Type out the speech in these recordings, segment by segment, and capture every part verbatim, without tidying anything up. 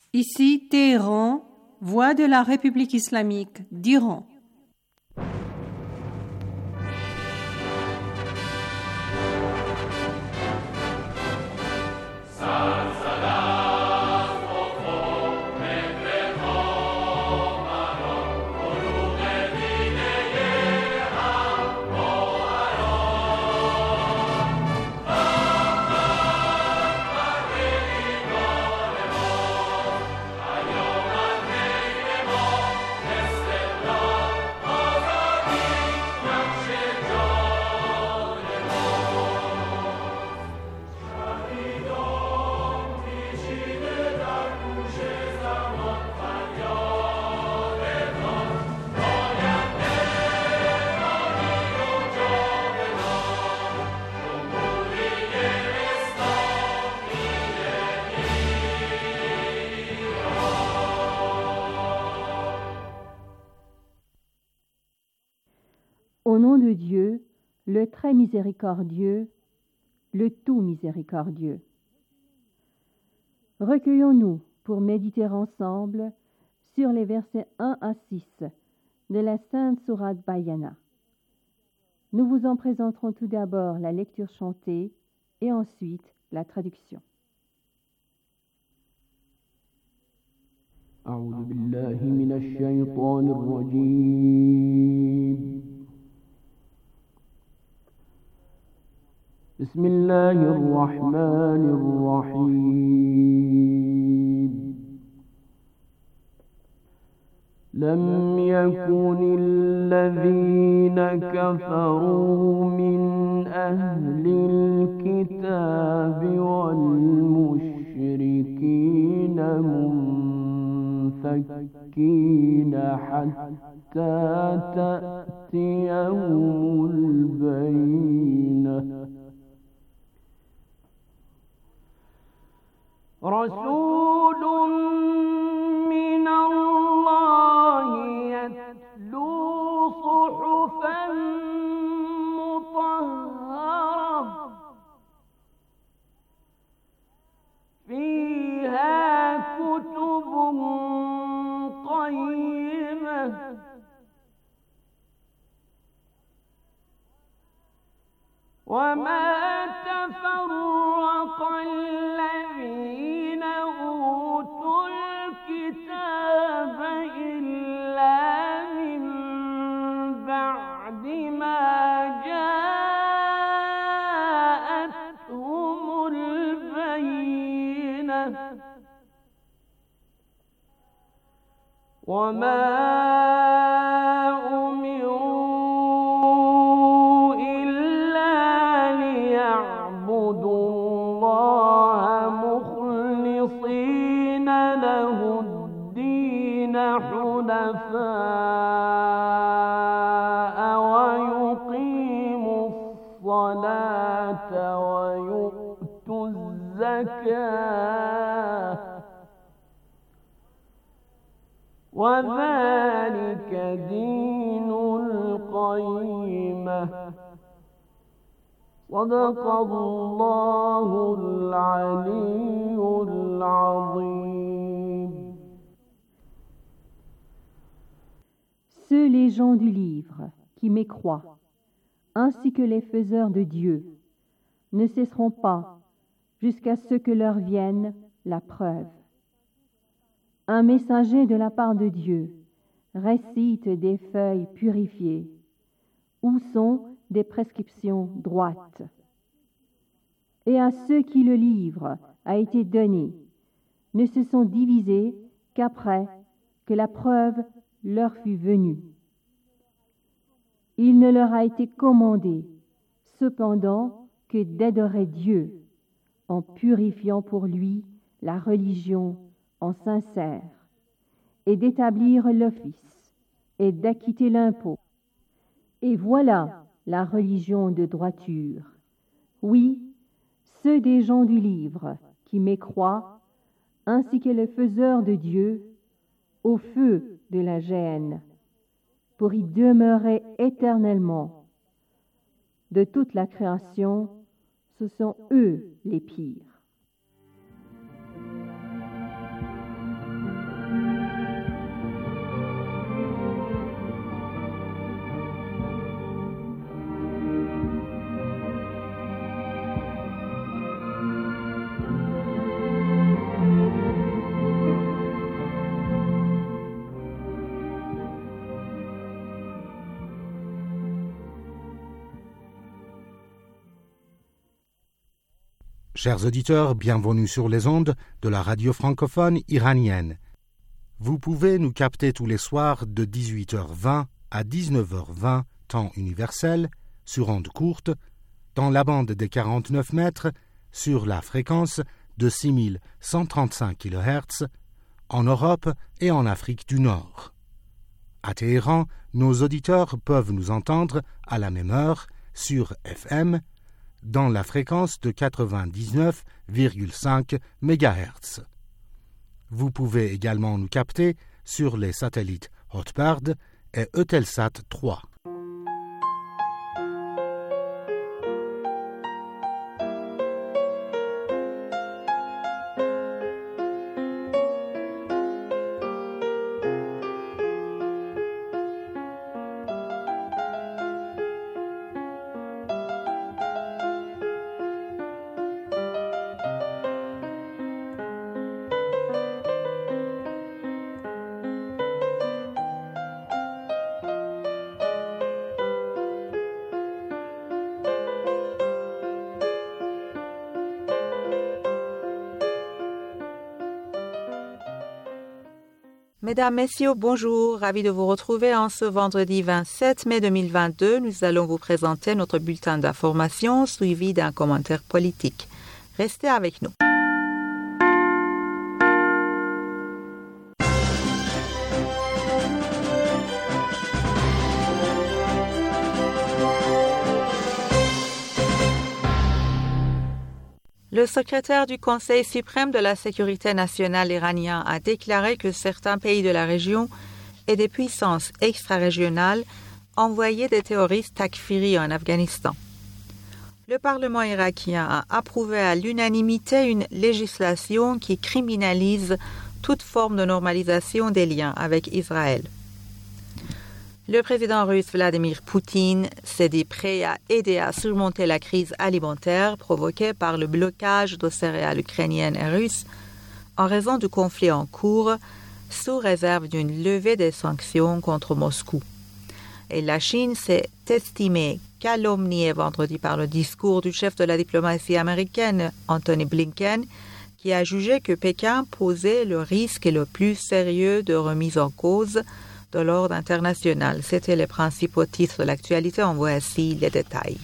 Ici Téhéran, voix de la République islamique d'Iran. Au nom de Dieu, le très miséricordieux, le tout miséricordieux. Recueillons-nous pour méditer ensemble sur les versets un à six de la Sainte Sourate Bayana. Nous vous en présenterons tout d'abord la lecture chantée et ensuite la traduction. أعوذ بالله من الشيطان الرجيم بسم الله الرحمن الرحيم لم يكن الذين كفروا من أهل الكتاب والمشركين منفكين حتى تأتيهم البينة رسول من الله يتلو صحفا مطهرة فيها كتب قيمة وما تفرق الذين أوتوا الكتاب إلا من بعد ما جاءتهم البينة وما أمروا إلا ليعبدوا الله مخلصين له الدين حنفاء ويقيموا الصلاة ويؤتوا الزكاة وذلك دين القيمة صدق الله العلي العظيم. Ceux les gens du livre qui mécroient, ainsi que les faiseurs de Dieu, ne cesseront pas jusqu'à ce que leur vienne la preuve. Un messager de la part de Dieu récite des feuilles purifiées, où sont des prescriptions droites. Et à ceux qui le livre a été donné, ne se sont divisés qu'après que la preuve leur fut venue. Il ne leur a été commandé, cependant, que d'adorer Dieu, en purifiant pour lui la religion en sincère, et d'établir l'office, et d'acquitter l'impôt. Et voilà la religion de droiture. Oui, ceux des gens du livre qui mécroient, ainsi que les faiseurs de Dieu, au feu de la géhenne, pour y demeurer éternellement. De toute la création, ce sont eux les pires. Chers auditeurs, bienvenue sur les ondes de la radio francophone iranienne. Vous pouvez nous capter tous les soirs de dix-huit heures vingt à dix-neuf heures vingt, temps universel, sur ondes courtes, dans la bande des quarante-neuf mètres, sur la fréquence de six mille cent trente-cinq kilohertz, en Europe et en Afrique du Nord. À Téhéran, nos auditeurs peuvent nous entendre à la même heure sur F M, dans la fréquence de quatre-vingt-dix-neuf virgule cinq mégahertz. Vous pouvez également nous capter sur les satellites Hotbird et Eutelsat trois. Mesdames, Messieurs, bonjour, ravi de vous retrouver en ce vendredi vingt-sept mai deux mille vingt-deux. Nous allons vous présenter notre bulletin d'information suivi d'un commentaire politique. Restez avec nous. Le secrétaire du Conseil suprême de la sécurité nationale iranien a déclaré que certains pays de la région et des puissances extra-régionales envoyaient des terroristes takfiri en Afghanistan. Le Parlement irakien a approuvé à l'unanimité une législation qui criminalise toute forme de normalisation des liens avec Israël. Le président russe Vladimir Poutine s'est dit prêt à aider à surmonter la crise alimentaire provoquée par le blocage de céréales ukrainiennes et russes en raison du conflit en cours, sous réserve d'une levée des sanctions contre Moscou. Et la Chine s'est estimée calomniée vendredi par le discours du chef de la diplomatie américaine, Anthony Blinken, qui a jugé que Pékin posait le risque le plus sérieux de remise en cause de l'ordre international. C'étaient les principaux titres de l'actualité. En voici les détails.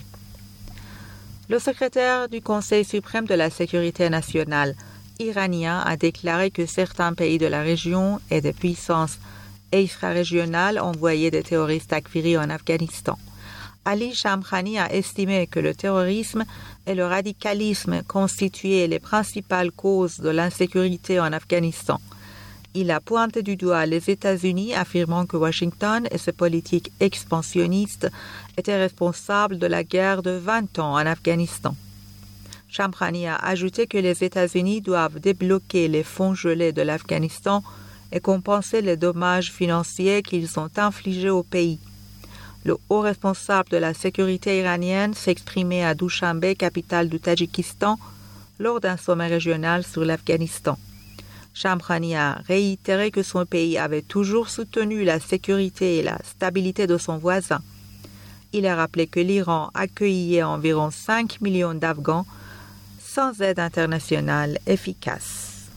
Le secrétaire du Conseil suprême de la sécurité nationale iranien a déclaré que certains pays de la région et des puissances extra-régionales envoyaient des terroristes takfiri en Afghanistan. Ali Shamkhani a estimé que le terrorisme et le radicalisme constituaient les principales causes de l'insécurité en Afghanistan. Il a pointé du doigt les États-Unis, affirmant que Washington et ses politiques expansionnistes étaient responsables de la guerre de vingt ans en Afghanistan. Shamkhani a ajouté que les États-Unis doivent débloquer les fonds gelés de l'Afghanistan et compenser les dommages financiers qu'ils ont infligés au pays. Le haut responsable de la sécurité iranienne s'exprimait à Dushanbe, capitale du Tadjikistan, lors d'un sommet régional sur l'Afghanistan. Shamkhani a réitéré que son pays avait toujours soutenu la sécurité et la stabilité de son voisin. Il a rappelé que l'Iran accueillait environ cinq millions d'Afghans sans aide internationale efficace.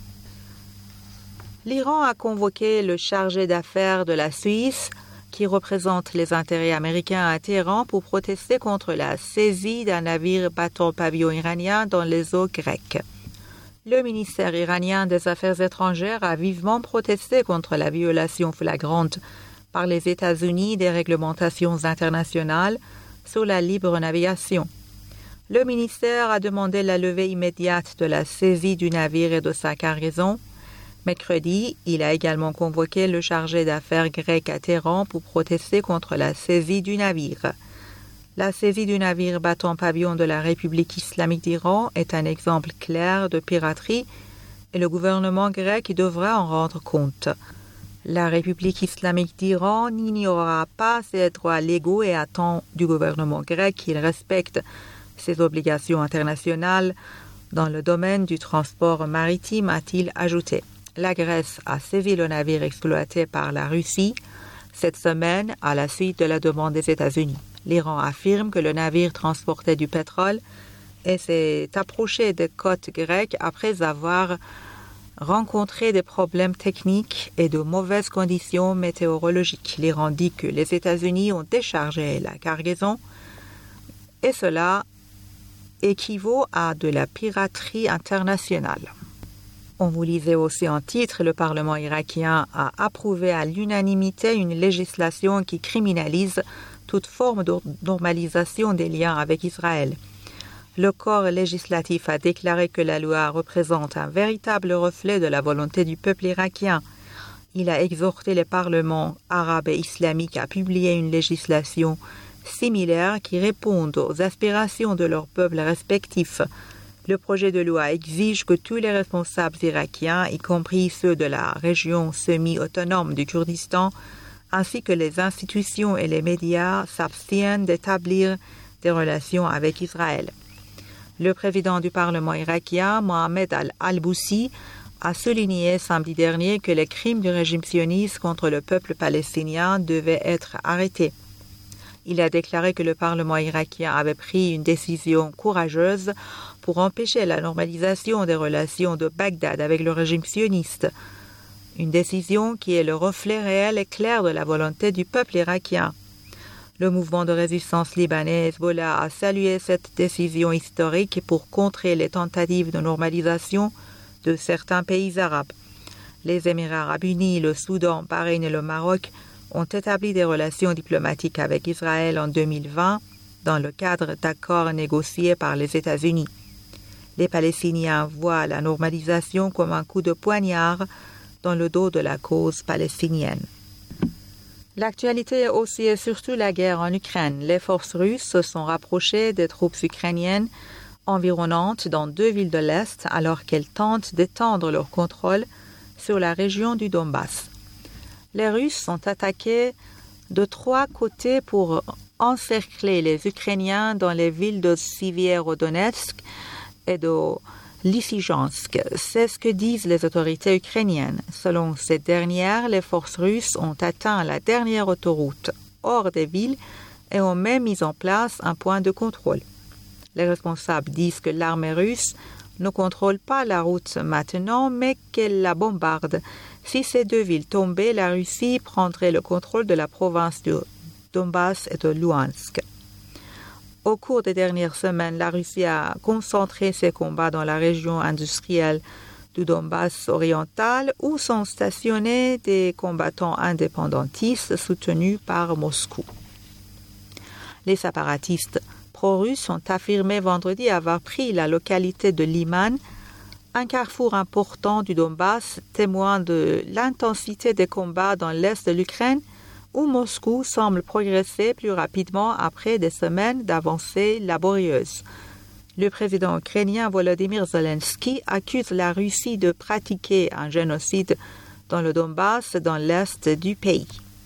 L'Iran a convoqué le chargé d'affaires de la Suisse, qui représente les intérêts américains à Téhéran, pour protester contre la saisie d'un navire battant pavillon iranien dans les eaux grecques. Le ministère iranien des Affaires étrangères a vivement protesté contre la violation flagrante par les États-Unis des réglementations internationales sur la libre navigation. Le ministère a demandé la levée immédiate de la saisie du navire et de sa cargaison. Mercredi, il a également convoqué le chargé d'affaires grec à Téhéran pour protester contre la saisie du navire. La saisie du navire battant pavillon de la République islamique d'Iran est un exemple clair de piraterie et le gouvernement grec devra en rendre compte. La République islamique d'Iran n'ignorera pas ses droits légaux et attend du gouvernement grec qu'il respecte ses obligations internationales dans le domaine du transport maritime, a-t-il ajouté. La Grèce a saisi le navire exploité par la Russie cette semaine à la suite de la demande des États-Unis. L'Iran affirme que le navire transportait du pétrole et s'est approché des côtes grecques après avoir rencontré des problèmes techniques et de mauvaises conditions météorologiques. L'Iran dit que les États-Unis ont déchargé la cargaison et cela équivaut à de la piraterie internationale. On vous lisait aussi en titre, le Parlement irakien a approuvé à l'unanimité une législation qui criminalise toute forme de normalisation des liens avec Israël. Le corps législatif a déclaré que la loi représente un véritable reflet de la volonté du peuple irakien. Il a exhorté les parlements arabes et islamiques à publier une législation similaire qui réponde aux aspirations de leurs peuples respectifs. Le projet de loi exige que tous les responsables irakiens, y compris ceux de la région semi-autonome du Kurdistan, ainsi que les institutions et les médias, s'abstiennent d'établir des relations avec Israël. Le président du Parlement irakien, Mohamed Al-Alboussi, a souligné samedi dernier que les crimes du régime sioniste contre le peuple palestinien devaient être arrêtés. Il a déclaré que le Parlement irakien avait pris une décision courageuse pour empêcher la normalisation des relations de Bagdad avec le régime sioniste. Une décision qui est le reflet réel et clair de la volonté du peuple irakien. Le mouvement de résistance libanais Hezbollah a salué cette décision historique pour contrer les tentatives de normalisation de certains pays arabes. Les Émirats arabes unis, le Soudan, Bahreïn et le Maroc ont établi des relations diplomatiques avec Israël en deux mille vingt dans le cadre d'accords négociés par les États-Unis. Les Palestiniens voient la normalisation comme un coup de poignard dans le dos de la cause palestinienne. L'actualité est aussi et surtout la guerre en Ukraine. Les forces russes se sont rapprochées des troupes ukrainiennes environnantes dans deux villes de l'Est alors qu'elles tentent d'étendre leur contrôle sur la région du Donbass. Les Russes sont attaqués de trois côtés pour encercler les Ukrainiens dans les villes de Sivierodonetsk et de Lysychansk. C'est ce que disent les autorités ukrainiennes. Selon ces dernières, les forces russes ont atteint la dernière autoroute hors des villes et ont même mis en place un point de contrôle. Les responsables disent que l'armée russe ne contrôle pas la route maintenant, mais qu'elle la bombarde. Si ces deux villes tombaient, la Russie prendrait le contrôle de la province de Donbass et de Luhansk. Au cours des dernières semaines, la Russie a concentré ses combats dans la région industrielle du Donbass oriental où sont stationnés des combattants indépendantistes soutenus par Moscou. Les séparatistes pro-russes ont affirmé vendredi avoir pris la localité de Liman, un carrefour important du Donbass, témoin de l'intensité des combats dans l'est de l'Ukraine, où Moscou semble progresser plus rapidement après des semaines d'avancées laborieuses. Le président ukrainien Volodymyr Zelensky accuse la Russie de pratiquer un génocide dans le Donbass, dans l'est du pays.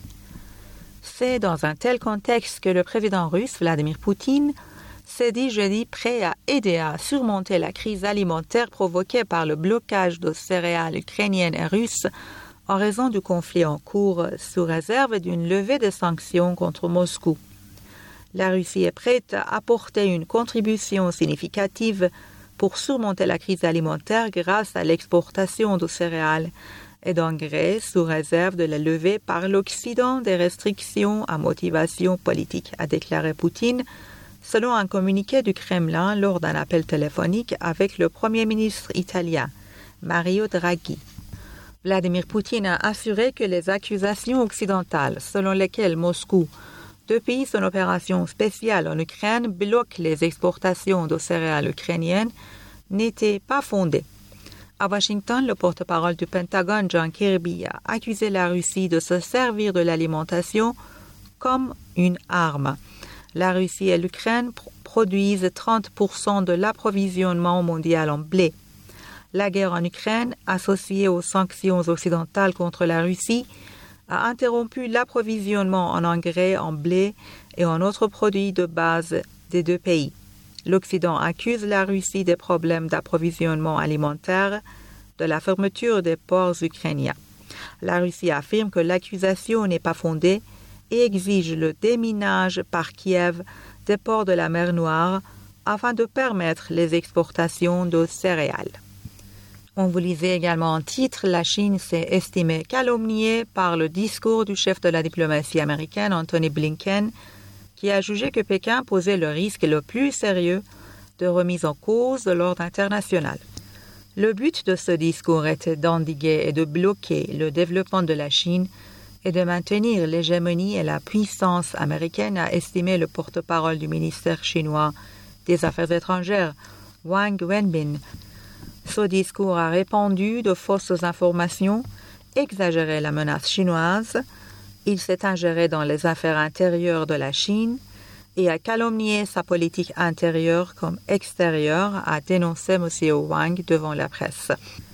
C'est dans un tel contexte que le président russe Vladimir Poutine s'est dit jeudi prêt à aider à surmonter la crise alimentaire provoquée par le blocage de céréales ukrainiennes et russes en raison du conflit en cours, sous réserve d'une levée des sanctions contre Moscou. La Russie est prête à apporter une contribution significative pour surmonter la crise alimentaire grâce à l'exportation de céréales et d'engrais, sous réserve de la levée par l'Occident des restrictions à motivation politique, a déclaré Poutine, selon un communiqué du Kremlin lors d'un appel téléphonique avec le Premier ministre italien, Mario Draghi. Vladimir Poutine a assuré que les accusations occidentales selon lesquelles Moscou, depuis son opération spéciale en Ukraine, bloque les exportations de céréales ukrainiennes n'étaient pas fondées. À Washington, le porte-parole du Pentagone, John Kirby, a accusé la Russie de se servir de l'alimentation comme une arme. La Russie et l'Ukraine produisent trente pour cent de l'approvisionnement mondial en blé. La guerre en Ukraine, associée aux sanctions occidentales contre la Russie, a interrompu l'approvisionnement en engrais, en blé et en autres produits de base des deux pays. L'Occident accuse la Russie des problèmes d'approvisionnement alimentaire, de la fermeture des ports ukrainiens. La Russie affirme que l'accusation n'est pas fondée et exige le déminage par Kiev des ports de la mer Noire afin de permettre les exportations de céréales. On vous lisait également en titre, la Chine s'est estimée calomniée par le discours du chef de la diplomatie américaine, Anthony Blinken, qui a jugé que Pékin posait le risque le plus sérieux de remise en cause de l'ordre international. Le but de ce discours était d'endiguer et de bloquer le développement de la Chine et de maintenir l'hégémonie et la puissance américaine, a estimé le porte-parole du ministère chinois des Affaires étrangères, Wang Wenbin. Ce discours a répandu de fausses informations, exagéré la menace chinoise, il s'est ingéré dans les affaires intérieures de la Chine et a calomnié sa politique intérieure comme extérieure, a dénoncé M. Wang devant la presse.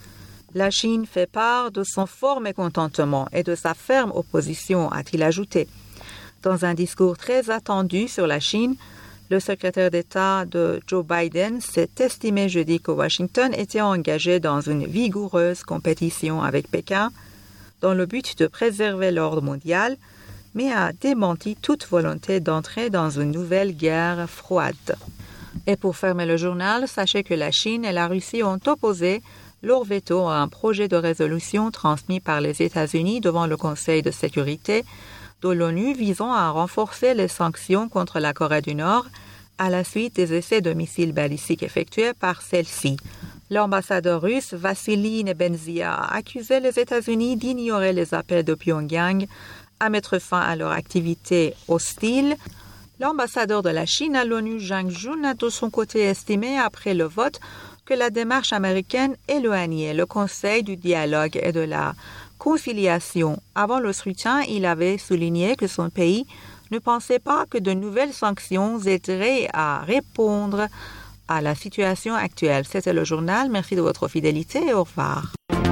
La Chine fait part de son fort mécontentement et de sa ferme opposition, a-t-il ajouté. Dans un discours très attendu sur la Chine, le secrétaire d'État de Joe Biden s'est estimé jeudi que Washington était engagé dans une vigoureuse compétition avec Pékin dans le but de préserver l'ordre mondial, mais a démenti toute volonté d'entrer dans une nouvelle guerre froide. Et pour fermer le journal, sachez que la Chine et la Russie ont opposé leur veto à un projet de résolution transmis par les États-Unis devant le Conseil de sécurité de l'ONU visant à renforcer les sanctions contre la Corée du Nord à la suite des essais de missiles balistiques effectués par celle-ci. L'ambassadeur russe Vassily Nebenzia a accusé les États-Unis d'ignorer les appels de Pyongyang à mettre fin à leur activité hostile. L'ambassadeur de la Chine à l'ONU, Zhang Jun, a de son côté estimé après le vote que la démarche américaine éloignait le Conseil du dialogue et de la conciliation. Avant le scrutin, il avait souligné que son pays ne pensait pas que de nouvelles sanctions aideraient à répondre à la situation actuelle. C'était le journal. Merci de votre fidélité et au revoir.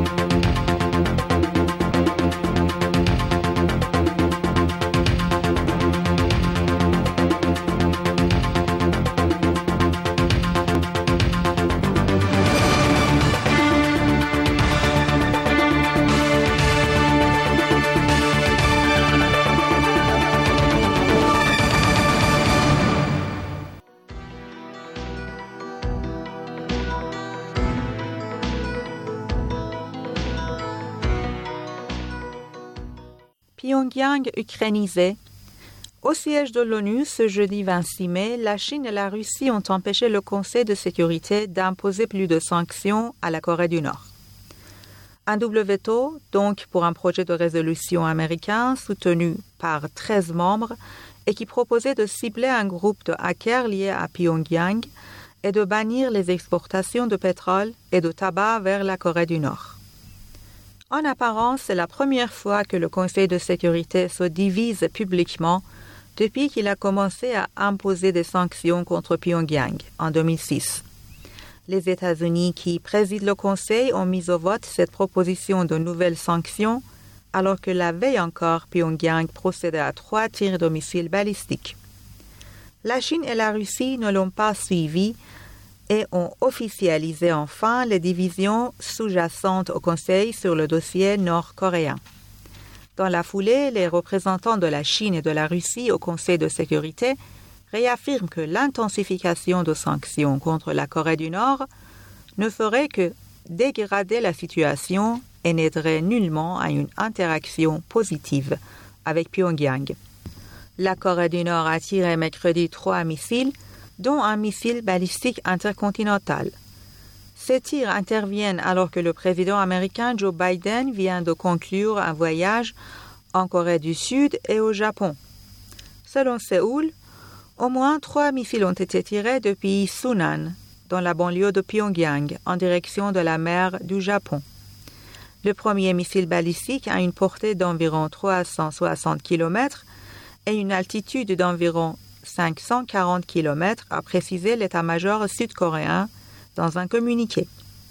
Pyongyang ukrainisé. Au siège de l'ONU, ce jeudi vingt-six mai, la Chine et la Russie ont empêché le Conseil de sécurité d'imposer plus de sanctions à la Corée du Nord. Un double veto, donc, pour un projet de résolution américain soutenu par treize membres et qui proposait de cibler un groupe de hackers liés à Pyongyang et de bannir les exportations de pétrole et de tabac vers la Corée du Nord. En apparence, c'est la première fois que le Conseil de sécurité se divise publiquement depuis qu'il a commencé à imposer des sanctions contre Pyongyang en deux mille six. Les États-Unis qui président le Conseil ont mis au vote cette proposition de nouvelles sanctions, alors que la veille encore, Pyongyang procédait à trois tirs de missiles balistiques. La Chine et la Russie ne l'ont pas suivi et ont officialisé enfin les divisions sous-jacentes au Conseil sur le dossier nord-coréen. Dans la foulée, les représentants de la Chine et de la Russie au Conseil de sécurité réaffirment que l'intensification de sanctions contre la Corée du Nord ne ferait que dégrader la situation et n'aiderait nullement à une interaction positive avec Pyongyang. La Corée du Nord a tiré mercredi trois missiles, dont un missile balistique intercontinental. Ces tirs interviennent alors que le président américain Joe Biden vient de conclure un voyage en Corée du Sud et au Japon. Selon Séoul, au moins trois missiles ont été tirés depuis Sunan, dans la banlieue de Pyongyang, en direction de la mer du Japon. Le premier missile balistique a une portée d'environ trois cent soixante kilomètres et une altitude d'environ cinq cent quarante kilomètres, a précisé l'état-major sud-coréen dans un communiqué.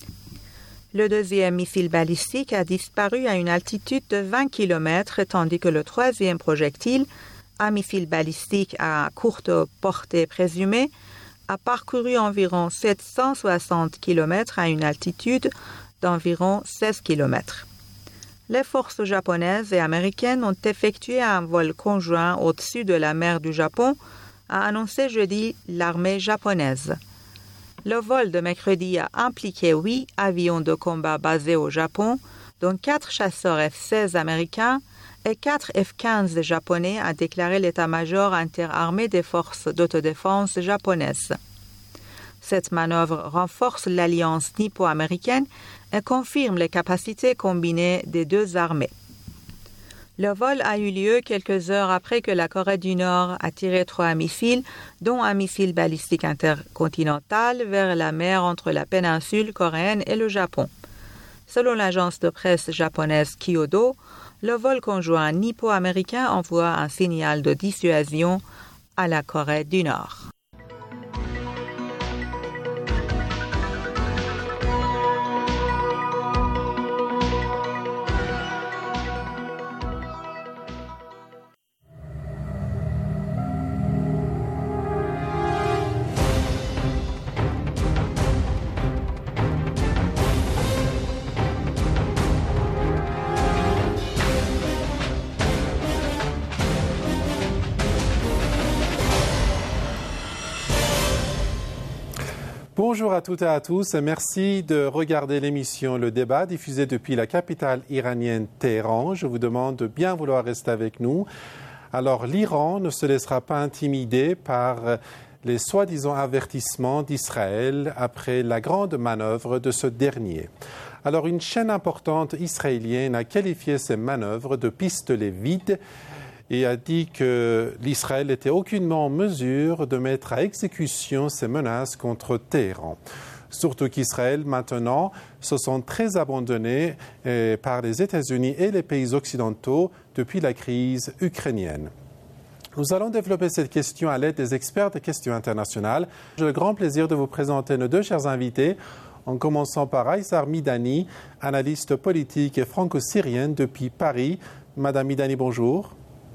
Le deuxième missile balistique a disparu à une altitude de vingt kilomètres, tandis que le troisième projectile, un missile balistique à courte portée présumée, a parcouru environ sept cent soixante kilomètres à une altitude d'environ seize kilomètres. Les forces japonaises et américaines ont effectué un vol conjoint au-dessus de la mer du Japon a annoncé jeudi l'armée japonaise. Le vol de mercredi a impliqué huit avions de combat basés au Japon, dont quatre chasseurs F seize américains et quatre F quinze japonais, a déclaré l'état-major interarmé des forces d'autodéfense japonaises. Cette manœuvre renforce l'alliance nippo-américaine et confirme les capacités combinées des deux armées. Le vol a eu lieu quelques heures après que la Corée du Nord a tiré trois missiles, dont un missile balistique intercontinental, vers la mer entre la péninsule coréenne et le Japon. Selon l'agence de presse japonaise Kyodo, le vol conjoint nippo-américain envoie un signal de dissuasion à la Corée du Nord. Bonjour à toutes et à tous et merci de regarder l'émission Le Débat diffusée depuis la capitale iranienne Téhéran. Je vous demande de bien vouloir rester avec nous. Alors l'Iran ne se laissera pas intimider par les soi-disant avertissements d'Israël après la grande manœuvre de ce dernier. Alors une chaîne importante israélienne a qualifié ces manœuvres de pistolets vides et a dit que l'Israël n'était aucunement en mesure de mettre à exécution ces menaces contre Téhéran. Surtout qu'Israël, maintenant, se sent très abandonné eh, par les États-Unis et les pays occidentaux depuis la crise ukrainienne. Nous allons développer cette question à l'aide des experts des questions internationales. J'ai le grand plaisir de vous présenter nos deux chers invités, en commençant par Aïssar Midani, analyste politique et franco-syrienne depuis Paris. Madame Midani, bonjour.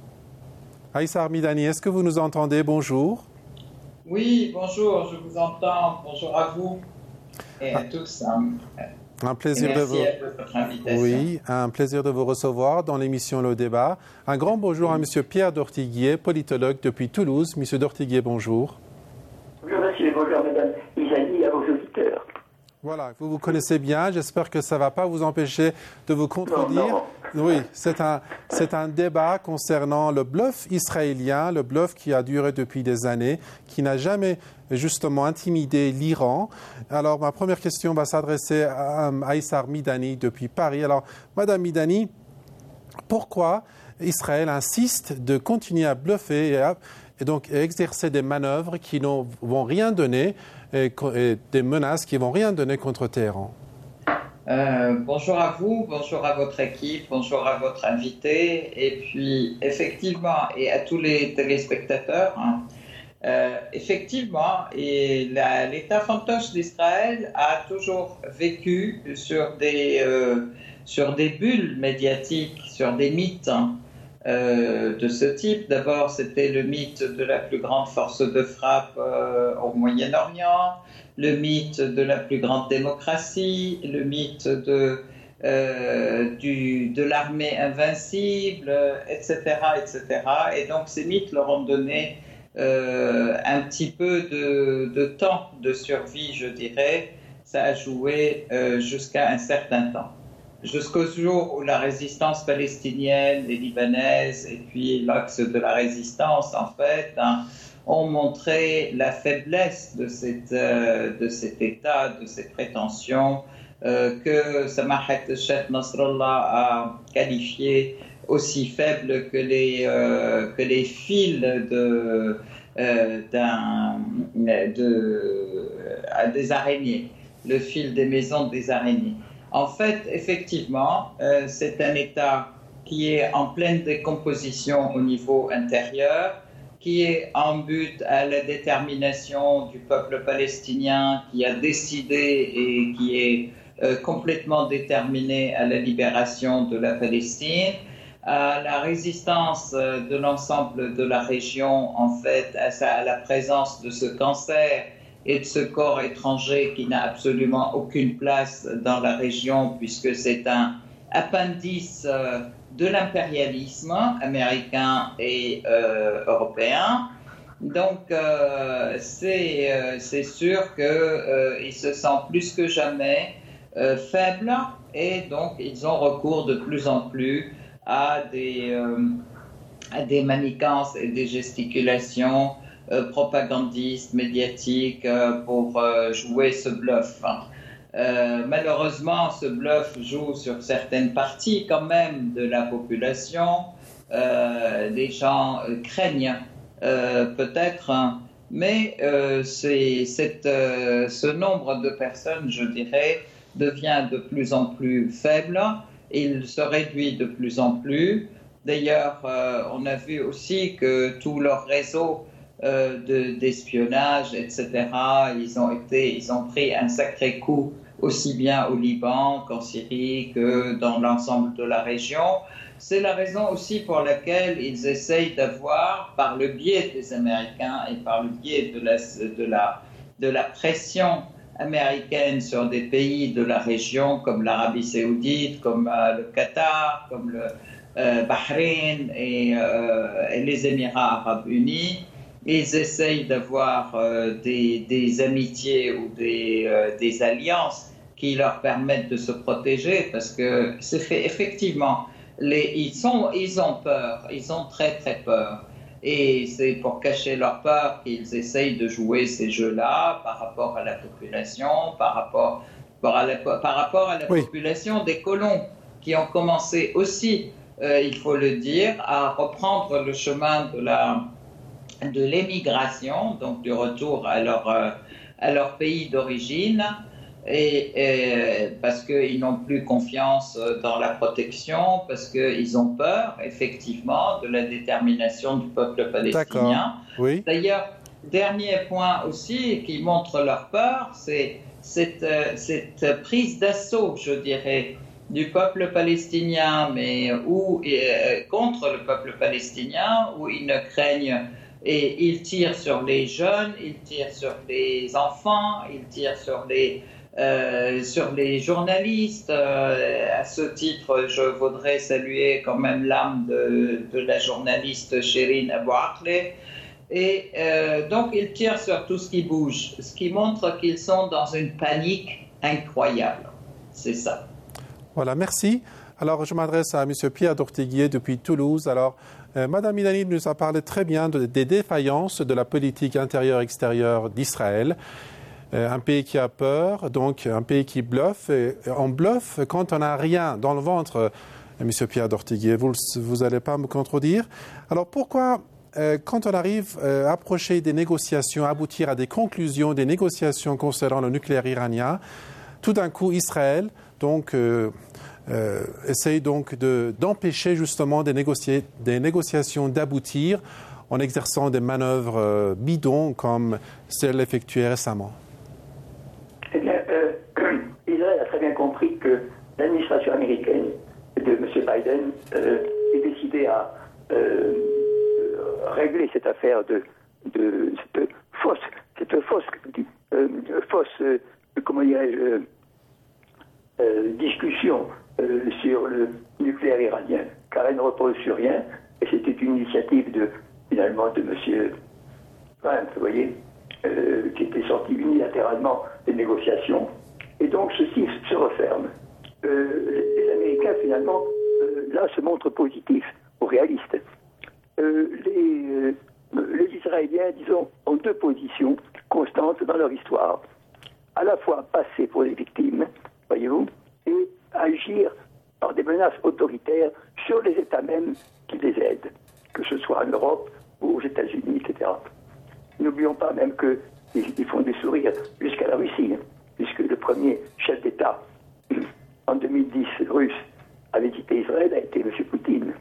Aïssar Midani, est-ce que vous nous entendez? Bonjour. Oui, bonjour, je vous entends. Bonjour à vous et à tous. Un plaisir et de vous. À votre invitation. Oui, un plaisir de vous recevoir dans l'émission Le Débat. Un grand bonjour à Monsieur Pierre Dortiguier, politologue depuis Toulouse. Monsieur Dortiguier, bonjour. Bonjour monsieur, bonjour mesdames. Isani à vos auditeurs. Voilà, vous vous connaissez bien. J'espère que ça ne va pas vous empêcher de vous contredire. Non, non. Oui, c'est un, c'est un débat concernant le bluff israélien, le bluff qui a duré depuis des années, qui n'a jamais justement intimidé l'Iran. Alors, ma première question va s'adresser à Aïssar Midani depuis Paris. Alors, Madame Midani, pourquoi Israël insiste de continuer à bluffer et, à, et donc exercer des manœuvres qui ne vont rien donner et, et des menaces qui ne vont rien donner contre Téhéran? Euh, bonjour à vous, bonjour à votre équipe, bonjour à votre invité, et puis effectivement, et à tous les téléspectateurs, hein, euh, effectivement, et la, l'État fantoche d'Israël a toujours vécu sur des, euh, sur des bulles médiatiques, sur des mythes hein, euh, de ce type. D'abord, c'était le mythe de la plus grande force de frappe euh, au Moyen-Orient, le mythe de la plus grande démocratie, le mythe de, euh, du, de l'armée invincible, et cetera, et cetera. Et donc ces mythes leur ont donné euh, un petit peu de, de temps de survie, je dirais. Ça a joué euh, jusqu'à un certain temps. Jusqu'au jour où la résistance palestinienne et libanaise, et puis l'axe de la résistance, en fait, hein, ont montré la faiblesse de, cette, euh, de cet État, de ces prétentions euh, que Samahat Sheikh Nasrallah a qualifié aussi faibles que les, euh, que les fils de, euh, d'un, de, euh, des araignées, le fil des maisons des araignées. En fait, effectivement, euh, c'est un État qui est en pleine décomposition au niveau intérieur, qui est en but à la détermination du peuple palestinien, qui a décidé et qui est euh, complètement déterminé à la libération de la Palestine, à la résistance de l'ensemble de la région, en fait, à, sa, à la présence de ce cancer et de ce corps étranger qui n'a absolument aucune place dans la région, puisque c'est un appendice de l'impérialisme américain et euh, européen. Donc, euh, c'est, euh, c'est sûr qu'ils euh, se sentent plus que jamais euh, faibles et donc ils ont recours de plus en plus à des, euh, à des manigances et des gesticulations euh, propagandistes, médiatiques euh, pour euh, jouer ce bluff. Euh, malheureusement, ce bluff joue sur certaines parties quand même de la population. Euh, les gens euh, craignent euh, peut-être, hein, mais euh, c'est, c'est, euh, ce nombre de personnes, je dirais, devient de plus en plus faible. Il se réduit de plus en plus. D'ailleurs, euh, on a vu aussi que tout leur réseau euh, de, d'espionnage, et cetera, ils ont, été, ils ont pris un sacré coup, aussi bien au Liban qu'en Syrie, que dans l'ensemble de la région. C'est la raison aussi pour laquelle ils essayent d'avoir, par le biais des Américains et par le biais de la, de la, de la pression américaine sur des pays de la région comme l'Arabie Saoudite, comme euh, le Qatar, comme le euh, Bahreïn et, euh, et les Émirats Arabes Unis. Ils essayent d'avoir euh, des, des amitiés ou des, euh, des alliances qui leur permettent de se protéger parce que c'est fait effectivement. Les, ils, sont, ils ont peur, ils ont très très peur. Et c'est pour cacher leur peur qu'ils essayent de jouer ces jeux-là par rapport à la population, par rapport, par à la, par rapport à la oui. population des colons qui ont commencé aussi, euh, il faut le dire, à reprendre le chemin de, la, de l'émigration, donc du retour à leur, euh, à leur pays d'origine. Et, et parce qu'ils n'ont plus confiance dans la protection, parce qu'ils ont peur, effectivement, de la détermination du peuple palestinien. Oui. D'ailleurs, dernier point aussi qui montre leur peur, c'est cette, cette prise d'assaut, je dirais, du peuple palestinien, mais où, et, contre le peuple palestinien, où ils ne craignent, et ils tirent sur les jeunes, ils tirent sur les enfants, ils tirent sur les... Euh, sur les journalistes. Euh, à ce titre, je voudrais saluer quand même l'âme de, de la journaliste Shirin Abu Akleh. Et euh, donc, ils tirent sur tout ce qui bouge, ce qui montre qu'ils sont dans une panique incroyable. C'est ça. Voilà, merci. Alors, je m'adresse à M. Pierre d'Ortiguier depuis Toulouse. Alors, euh, Mme Milani nous a parlé très bien de, des défaillances de la politique intérieure-extérieure d'Israël. Un pays qui a peur, donc un pays qui bluffe. Et on bluffe quand on n'a rien dans le ventre. Monsieur Pierre d'Ortiguier, vous n'allez pas me contredire. Alors pourquoi, euh, quand on arrive euh, à approcher des négociations, aboutir à des conclusions, des négociations concernant le nucléaire iranien, tout d'un coup Israël donc, euh, euh, essaye donc de, d'empêcher justement des, négocier, des négociations d'aboutir en exerçant des manœuvres euh, bidons comme celles effectuées récemment? Eh bien, euh, Israël a très bien compris que l'administration américaine de M. Biden euh, est décidée à euh, régler cette affaire de, de cette fausse, cette fausse, euh, fausse euh, comment dirais-je, euh, discussion euh, sur le nucléaire iranien, car elle ne repose sur rien, et c'était une initiative de, finalement de M. Trump, vous voyez, Euh, qui était sorti unilatéralement des négociations, et donc ceci se referme. Euh, les Américains, finalement, euh, là, se montrent positifs ou réalistes. Euh, les, euh, les Israéliens, disons, ont deux positions constantes dans leur histoire. À la fois passer pour les victimes, voyez-vous, et agir par des menaces autoritaires sur les États mêmes qui les aident, que ce soit en Europe ou aux États-Unis, et cetera. N'oublions pas même qu'ils font des sourires jusqu'à la Russie, puisque le premier chef d'État en deux mille dix russe avait quitté Israël, a été M. Poutine.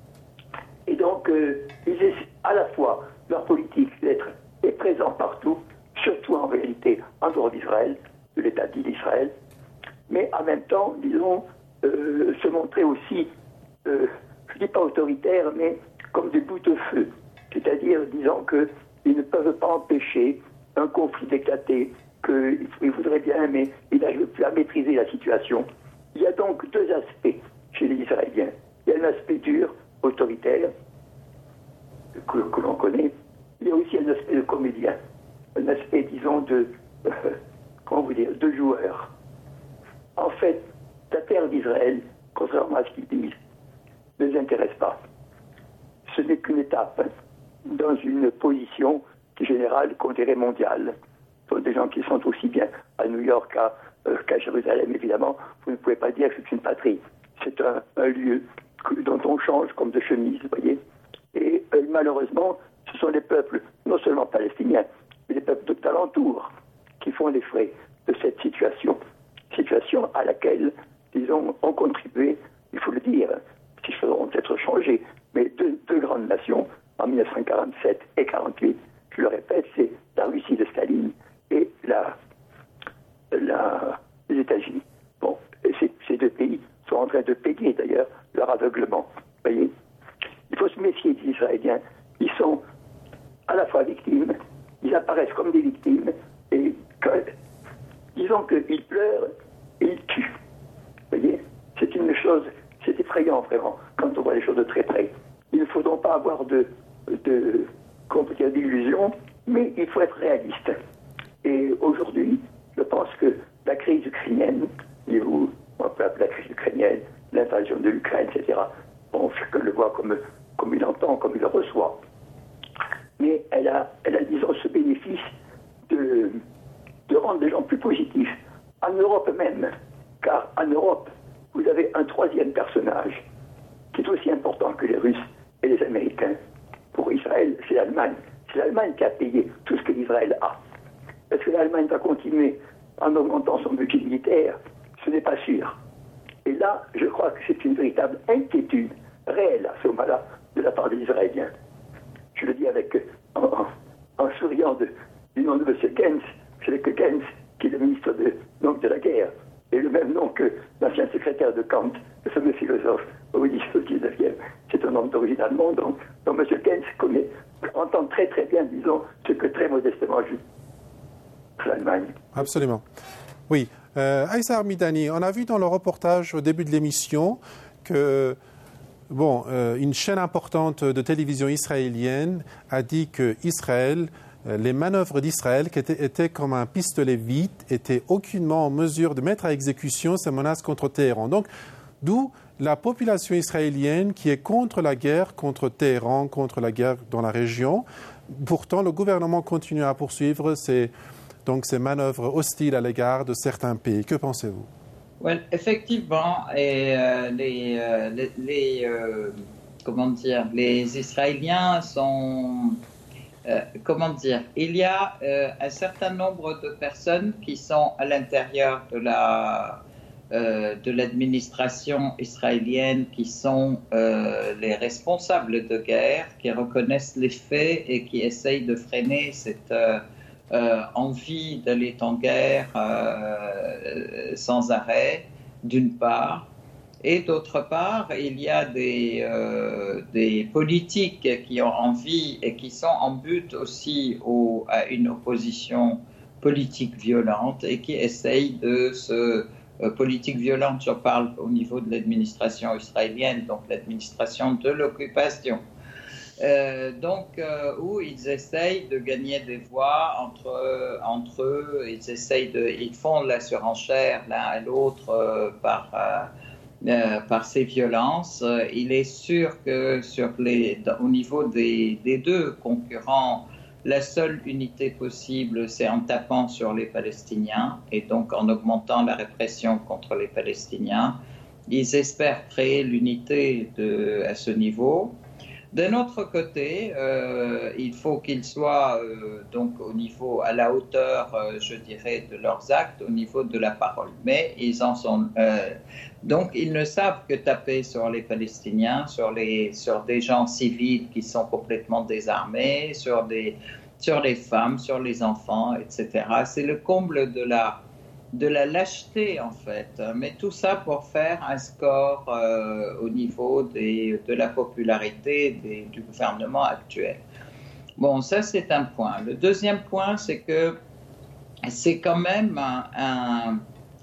Et donc, euh, ils essaient à la fois leur politique d'être présent partout, surtout en réalité en dehors d'Israël, de l'État dit d'Israël, mais en même temps, disons, euh, se montrer aussi, euh, je ne dis pas autoritaire, mais comme des bouts de feu. C'est-à-dire, disons que ils ne peuvent pas empêcher un conflit d'éclater, qu'ils voudraient bien, mais ils n'arrivent plus à maîtriser la situation. Il y a donc deux aspects chez les Israéliens. Il y a un aspect dur, autoritaire, que, que l'on connaît. Il il y a aussi un aspect de comédien, un aspect, disons, de, euh, comment vous dire, de joueur. En fait, la terre d'Israël, contrairement à ce qu'ils disent, ne les intéresse pas. Ce n'est qu'une étape dans une position générale qu'on dirait mondiale. Ce sont des gens qui sont aussi bien à New York qu'à, euh, qu'à Jérusalem, évidemment. Vous ne pouvez pas dire que c'est une patrie. C'est un, un lieu dont on change comme de chemise, vous voyez. Et euh, malheureusement, ce sont les peuples, non seulement palestiniens, mais les peuples de l'alentour, qui font les frais de cette situation. Situation à laquelle, disons, ont contribué, il faut le dire, qui seront peut-être changés, mais deux, deux grandes nations, en mille neuf cent quarante-sept et mille neuf cent quarante-huit, je le répète, c'est la Russie de Staline et la, la, les États-Unis. Bon, et ces, ces deux pays sont en train de payer d'ailleurs leur aveuglement. Vous voyez, il faut se méfier des Israéliens. Ils sont à la fois victimes, ils apparaissent comme des victimes, et que, disons qu'ils pleurent et ils tuent. Vous voyez, c'est une chose, c'est effrayant vraiment, quand on voit les choses de très près. Il ne faut donc pas avoir de, de, d'illusions, mais il faut être réaliste. Et aujourd'hui, je pense que la crise ukrainienne, on peut appeler la crise ukrainienne, l'invasion de l'Ukraine, et cetera, bon, chacun le voit comme, comme il entend, comme il le reçoit. Mais elle a, elle a, disons, ce bénéfice de, de rendre les gens plus positifs. En Europe même, car en Europe, vous avez un troisième personnage qui est aussi important que les Russes et les Américains. Pour Israël, c'est l'Allemagne. C'est l'Allemagne qui a payé tout ce que l'Israël a. Est-ce que l'Allemagne va continuer en augmentant son budget militaire? Ce n'est pas sûr. Et là, je crois que c'est une véritable inquiétude réelle à ce moment-là de la part des Israéliens. Je le dis avec, en, en, en souriant de, du nom de M. Keynes. C'est que Keynes, qui est le ministre de, donc de la guerre, et le même nom que l'ancien secrétaire de Kant, le fameux philosophe au dix-neuvième. C'est un homme d'origine allemande, donc, donc M. Keynes connaît, entend très très bien, disons, ce que très modestement je l'Allemagne. Absolument. Oui. Euh, Aïssa Armidani, on a vu dans le reportage au début de l'émission que bon, euh, une chaîne importante de télévision israélienne a dit que Israël, euh, les manœuvres d'Israël, qui étaient, étaient comme un pistolet vide, étaient aucunement en mesure de mettre à exécution ces menaces contre Téhéran. Donc, d'où la population israélienne qui est contre la guerre, contre Téhéran, contre la guerre dans la région. Pourtant, le gouvernement continue à poursuivre ces, donc, ces manœuvres hostiles à l'égard de certains pays. Que pensez-vous? Well, effectivement, et, euh, les, euh, les, les euh, comment dire, les Israéliens sont, euh, comment dire, il y a euh, un certain nombre de personnes qui sont à l'intérieur de la euh, de l'administration israélienne, qui sont euh, les responsables de guerre, qui reconnaissent les faits et qui essayent de freiner cette euh, Euh, envie d'aller en guerre euh, sans arrêt, d'une part, et d'autre part, il y a des, euh, des politiques qui ont envie et qui sont en but aussi au, à une opposition politique violente et qui essayent de se... Euh, politique violente, je parle au niveau de l'administration israélienne, donc l'administration de l'occupation. Euh, donc, euh, où ils essayent de gagner des voix entre, entre eux, ils essayent de, ils font la surenchère l'un à l'autre euh, par, euh, euh, par ces violences. Euh, il est sûr que sur les, au niveau des, des deux concurrents, la seule unité possible, c'est en tapant sur les Palestiniens et donc en augmentant la répression contre les Palestiniens. Ils espèrent créer l'unité de, à ce niveau. D'un autre côté, euh, il faut qu'ils soient euh, donc au niveau, à la hauteur, euh, je dirais, de leurs actes, au niveau de la parole. Mais ils en sont, euh, donc ils ne savent que taper sur les Palestiniens, sur les, sur des gens civils qui sont complètement désarmés, sur des, sur les femmes, sur les enfants, et cetera. C'est le comble de la de la lâcheté, en fait, mais tout ça pour faire un score euh, au niveau des, de la popularité des, du gouvernement actuel. Bon, ça, c'est un point. Le deuxième point, c'est que c'est quand même un, un,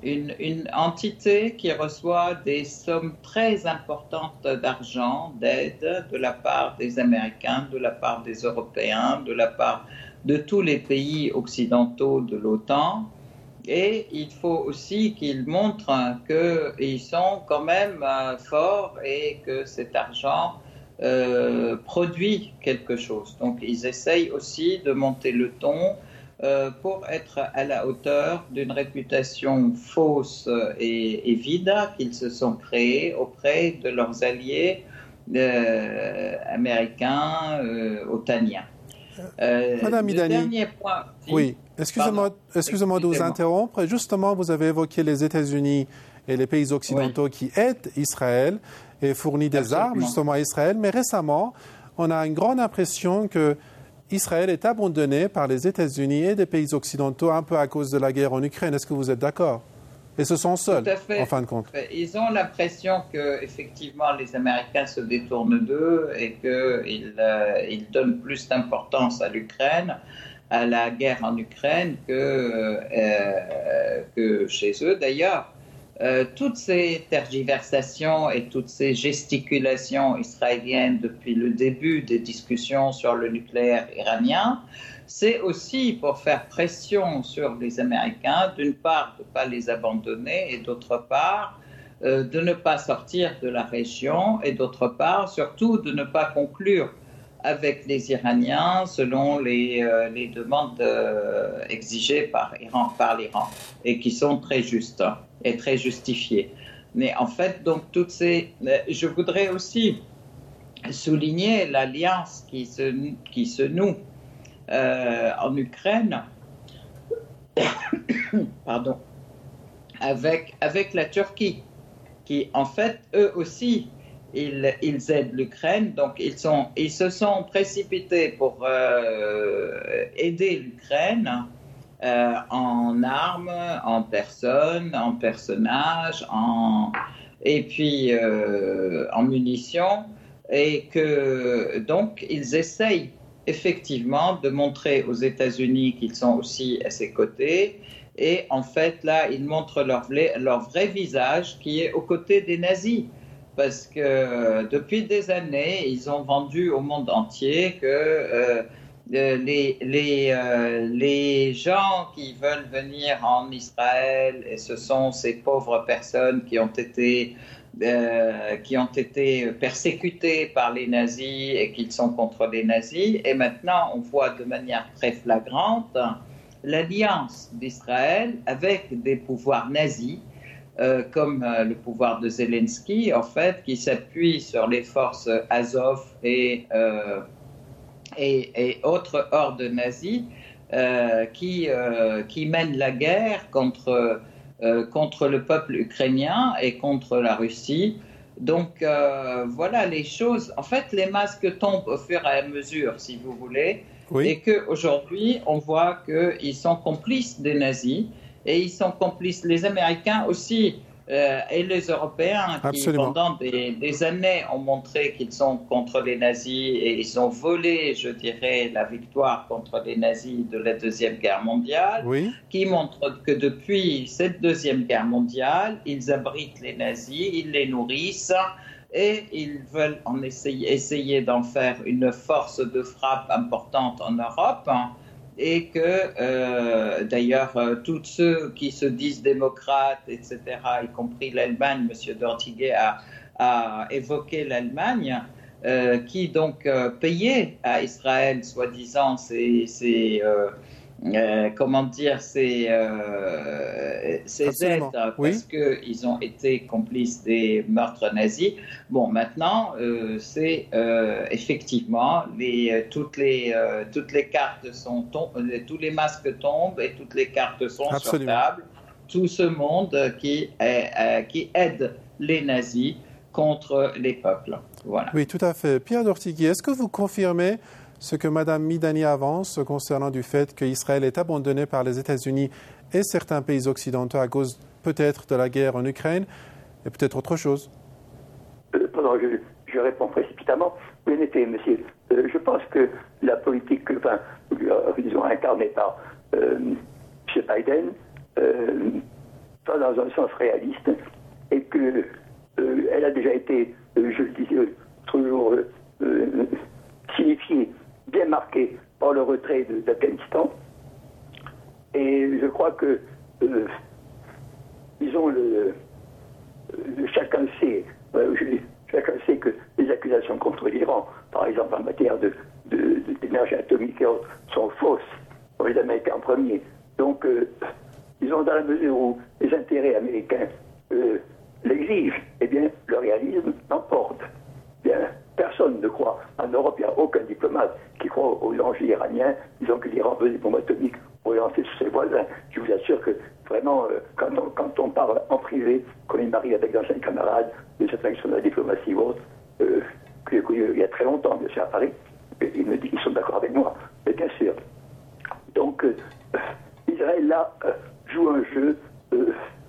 une, une entité qui reçoit des sommes très importantes d'argent, d'aide de la part des Américains, de la part des Européens, de la part de tous les pays occidentaux de l'OTAN. Et il faut aussi qu'ils montrent qu'ils sont quand même euh, forts et que cet argent euh, produit quelque chose. Donc ils essayent aussi de monter le ton euh, pour être à la hauteur d'une réputation fausse et, et vide qu'ils se sont créés auprès de leurs alliés euh, américains, euh, otaniens. Euh, Madame Midani, point, oui, excusez-moi, excusez-moi de vous interrompre. Justement, vous avez évoqué les États-Unis et les pays occidentaux oui. qui aident Israël et fournissent des Absolument. armes justement à Israël. Mais récemment, on a une grande impression que Israël est abandonné par les États-Unis et des pays occidentaux un peu à cause de la guerre en Ukraine. Est-ce que vous êtes d'accord? Et ce sont seuls, en fin de compte. Ils ont l'impression que, effectivement, les Américains se détournent d'eux et qu'ils euh, ils donnent plus d'importance à l'Ukraine, à la guerre en Ukraine, que, euh, que chez eux. D'ailleurs, euh, toutes ces tergiversations et toutes ces gesticulations israéliennes depuis le début des discussions sur le nucléaire iranien, c'est aussi pour faire pression sur les Américains, d'une part de ne pas les abandonner et d'autre part euh, de ne pas sortir de la région et d'autre part surtout de ne pas conclure avec les Iraniens selon les, euh, les demandes euh, exigées par, Iran, par l'Iran et qui sont très justes et très justifiées. Mais en fait, donc, toutes ces, je voudrais aussi souligner l'alliance qui se, qui se noue Euh, en Ukraine, pardon, avec, avec la Turquie, qui en fait, eux aussi, ils, ils aident l'Ukraine, donc ils, sont, ils se sont précipités pour euh, aider l'Ukraine euh, en armes, en personnes, en personnages, en, et puis euh, en munitions, et que donc ils essayent effectivement de montrer aux États-Unis qu'ils sont aussi à ses côtés. Et en fait, là, ils montrent leur, leur vrai visage qui est aux côtés des nazis. Parce que depuis des années, ils ont vendu au monde entier que euh, les, les, euh, les gens qui veulent venir en Israël, et ce sont ces pauvres personnes qui ont été... Euh, qui ont été persécutés par les nazis et qu'ils sont contre les nazis. Et maintenant, on voit de manière très flagrante l'alliance d'Israël avec des pouvoirs nazis, euh, comme euh, le pouvoir de Zelensky, en fait, qui s'appuie sur les forces Azov et, euh, et, et autres hordes nazies euh, qui, euh, qui mènent la guerre contre... Euh, contre le peuple ukrainien et contre la Russie. Donc euh, voilà les choses. En fait, les masques tombent au fur et à mesure, si vous voulez, oui. Et qu'aujourd'hui, on voit qu'ils sont complices des nazis et ils sont complices, les Américains aussi, euh, et les Européens qui, Absolument. pendant des, des années, ont montré qu'ils sont contre les nazis et ils ont volé, je dirais, la victoire contre les nazis de la Deuxième Guerre mondiale, oui. qui montre que depuis cette Deuxième Guerre mondiale, ils abritent les nazis, ils les nourrissent et ils veulent en essayer, essayer d'en faire une force de frappe importante en Europe. Hein, et que, euh, d'ailleurs, euh, tous ceux qui se disent démocrates, et cetera, y compris l'Allemagne, M. Dortiguet a, a évoqué l'Allemagne, euh, qui donc euh, payait à Israël, soi-disant, ces, ces euh, euh, comment dire, ces, euh, ces aides, parce oui. qu'ils ont été complices des meurtres nazis. Bon, maintenant, euh, c'est euh, effectivement, les, toutes, les, euh, toutes les cartes sont tombées, tous les masques tombent et toutes les cartes sont Absolument. sur table. Tout ce monde qui, est, euh, qui aide les nazis contre les peuples. Voilà. Oui, tout à fait. Pierre Dortiguet, est-ce que vous confirmez ce que Mme Midani avance concernant du fait qu'Israël est abandonné par les États-Unis et certains pays occidentaux à cause peut-être de la guerre en Ukraine et peut-être autre chose? euh, Pardon, je, je réponds précipitamment. Oui, en effet, monsieur, euh, je pense que la politique, enfin, euh, disons, incarnée par euh, M. Biden, euh, enfin, dans un sens réaliste et que euh, elle a déjà été, euh, je le disais toujours, euh, euh, signifiée, bien marquée par le retrait de, d'Afghanistan. Et je crois que, euh, disons, le, le, chacun sait, euh, je, chacun sait que les accusations contre l'Iran, par exemple en matière de, de, de, d'énergie atomique et autres, sont fausses pour les Américains en premier. Donc, euh, disons, dans la mesure où les intérêts américains euh, l'exigent, eh bien, le réalisme l'emporte. Bien, personne ne croit. En Europe, il n'y a aucun diplomate qui croit aux dangers iraniens, disant que l'Iran veut des bombes atomiques pour les lancer sur ses voisins. Je vous assure que, vraiment, euh, quand, on, quand on parle en privé, comme il m'arrive avec d'anciens camarades, de certains qui sont de la diplomatie ou autre, euh, il y a très longtemps, bien sûr, à Paris, ils me disent qu'ils sont d'accord avec moi, mais bien sûr. Donc, euh, Israël, là, euh, joue un jeu euh,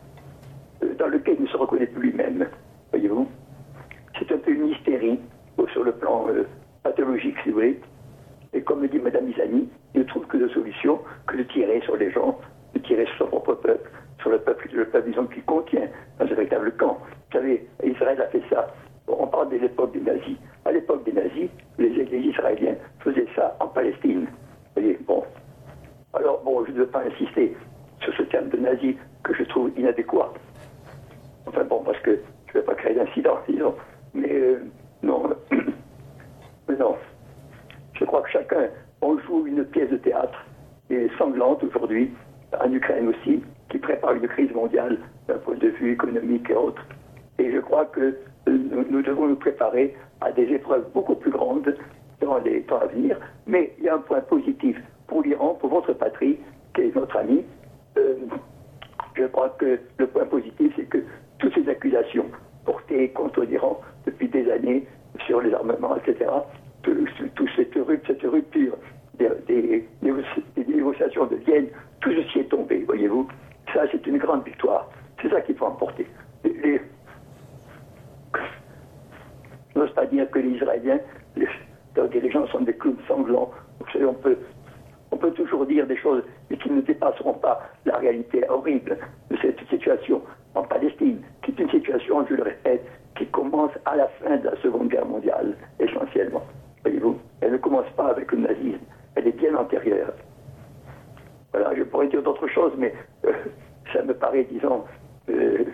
dans lequel il ne se reconnaît plus lui-même, voyez-vous. C'est un peu une hystérie sur le plan euh, pathologique, si vous voulez. Et comme le dit Mme Izani, il ne trouve que de solutions que de tirer sur les gens, de tirer sur son propre peuple, sur le peuple, le peuple disons, qui contient dans un véritable camp. Vous savez, Israël a fait ça. On parle des époques des nazis. À l'époque des nazis, les, les Israéliens faisaient ça en Palestine. Vous voyez, bon. Alors, bon, je ne veux pas insister sur ce terme de nazi que je trouve inadéquat. Enfin bon, parce que je ne vais pas créer d'incident, disons. Mais euh, non, mais non. Je crois que chacun, on joue une pièce de théâtre, et sanglante aujourd'hui, en Ukraine aussi, qui prépare une crise mondiale d'un point de vue économique et autres. Et je crois que euh, nous, nous devons nous préparer à des épreuves beaucoup plus grandes dans les temps à venir. Mais il y a un point positif pour l'Iran, pour votre patrie, qui est notre ami. Euh, je crois que le point positif, c'est que toutes ces accusations portées contre l'Iran depuis des années sur les armements, et cetera, toute cette, cette rupture des, des, des négociations de Vienne, tout ceci est tombé, voyez-vous. Ça, c'est une grande victoire. C'est ça qu'il faut emporter. Les, les... Je n'ose pas dire que les Israéliens, les, les gens sont des clowns sanglants. Vous savez, on peut, on peut toujours dire des choses, mais qui ne dépasseront pas la réalité horrible de cette situation en Palestine, qui est une situation, je le répète, qui commence à la fin de la Seconde Guerre mondiale, essentiellement. Voyez-vous, elle ne commence pas avec le nazisme, elle est bien antérieure. Voilà, je pourrais dire d'autres choses, mais euh, ça me paraît, disons, euh,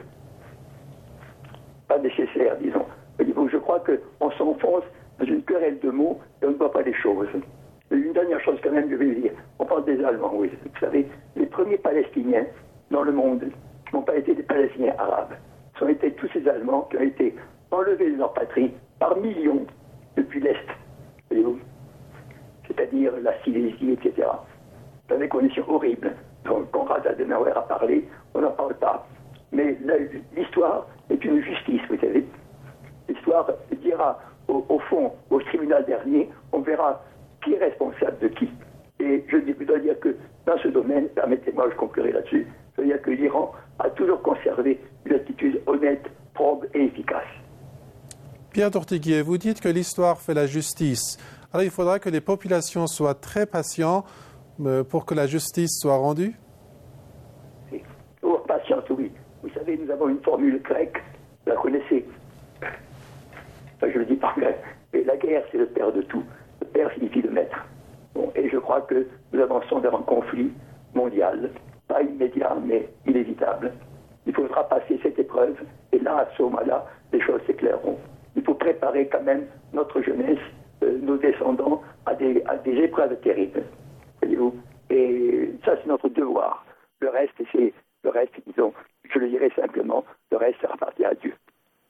pas nécessaire, disons. Voyez-vous, je crois qu'on s'enfonce dans une querelle de mots et on ne voit pas les choses. Une dernière chose quand même, je vais dire. On parle des Allemands, oui. Vous savez, les premiers Palestiniens dans le monde n'ont pas été des Palestiniens arabes. Ce sont été tous ces Allemands qui ont été enlevés de leur patrie par millions depuis l'Est. Voyez-vous, c'est-à-dire la Silésie, et cetera. Dans des conditions horribles. Donc, Konrad Adenauer a parlé, on n'en parle pas. Mais la, l'histoire est une justice, vous savez. L'histoire dira, au, au fond, au tribunal dernier, on verra qui est responsable de qui. Et je dois dire que dans ce domaine, permettez-moi, je conclurai là-dessus, je veux dire que l'Iran a toujours conservé une attitude honnête, probe et efficace. Pierre d'Ortiguier, vous dites que l'histoire fait la justice. Alors il faudra que les populations soient très patientes pour que la justice soit rendue? Oui, oh, patience, oui. Vous savez, nous avons une formule grecque, vous la connaissez. Enfin, je le dis par grec. Mais la guerre, c'est le père de tout. Le père signifie le maître. Bon, et je crois que nous avançons vers un conflit mondial, pas immédiat, mais inévitable. Il faudra passer cette épreuve, et là, à ce moment-là, les choses s'éclaireront. Il faut préparer quand même notre jeunesse, euh, nos descendants, à des, à des épreuves terribles. Voyez-vous ? Et ça, c'est notre devoir. Le reste, c'est le reste, disons, je le dirais simplement, le reste appartient à Dieu.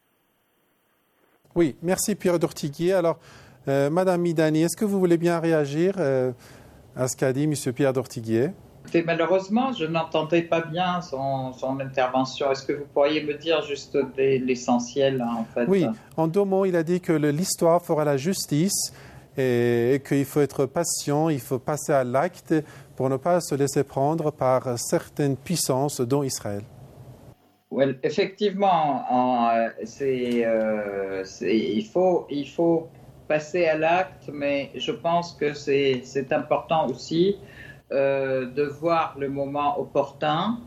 Oui, merci Pierre d'Ortiguier. Alors, euh, Madame Midani, est-ce que vous voulez bien réagir euh, à ce qu'a dit M. Pierre d'Ortiguier ? Et malheureusement, je n'entendais pas bien son, son intervention. Est-ce que vous pourriez me dire juste des, l'essentiel, hein, en fait? Oui, en deux mots, il a dit que le, l'histoire fera la justice et, et qu'il faut être patient, il faut passer à l'acte pour ne pas se laisser prendre par certaines puissances, dont Israël. Well, effectivement, en, c'est, euh, c'est, il, faut, il faut passer à l'acte, mais je pense que c'est, c'est important aussi Euh, de voir le moment opportun